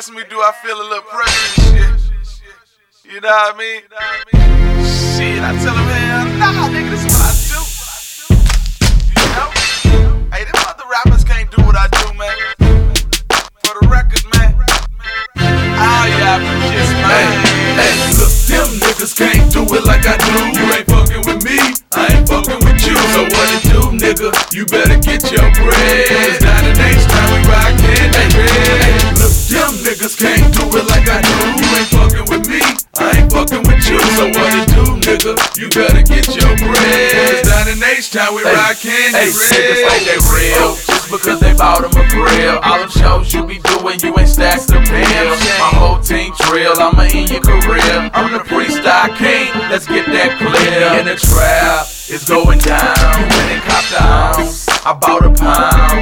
asking me, do I feel a little pressure and shit? You know what I mean? Shit, I tell them, hell nah, nigga, this is what I do. You know? Hey, them other rappers can't do what I do, man. For the record, man. All y'all kiss my Hey, look, them niggas can't do it like I do. You ain't fucking with me, I ain't fucking with you. So what it do, nigga? You better get your bread. Cause down in H-Town we rockin' that red. Look, them niggas can't do it like I do. You ain't fucking with me, I ain't fucking with you. So what it do, nigga? You better get your bread. Cause down in H-Town we rockin' that red. Niggas like they real, just because they bought them a grill. All them shows you be doing, you ain't stacked the bill. My whole team drill, I'ma end your career. I'm the freestyle king, let's get that clear. In the trap, it's going down. You went and copped the ounce, I bought a pound.